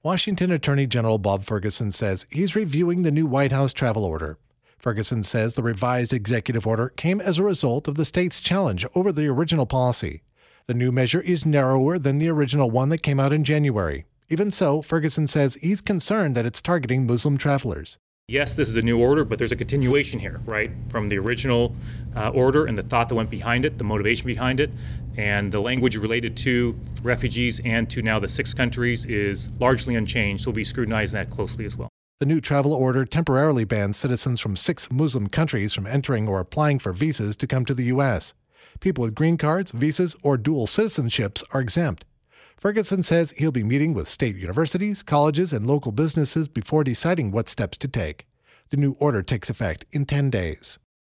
Washington Attorney General Bob Ferguson says he's reviewing the new White House travel order. Ferguson says the revised executive order came as a result of the state's challenge over the original policy. The new measure is narrower than the original one that came out in January. Even so, Ferguson says he's concerned that it's targeting Muslim travelers. Yes, this is a new order, but there's a continuation here, right, from the original order and the thought that went behind it, the motivation behind it, and the language related to refugees and to now the 6 countries is largely unchanged, so we'll be scrutinizing that closely as well. The new travel order temporarily bans citizens from 6 Muslim countries from entering or applying for visas to come to the U.S. People with green cards, visas, or dual citizenships are exempt. Ferguson says he'll be meeting with state universities, colleges, and local businesses before deciding what steps to take. The new order takes effect in 10 days.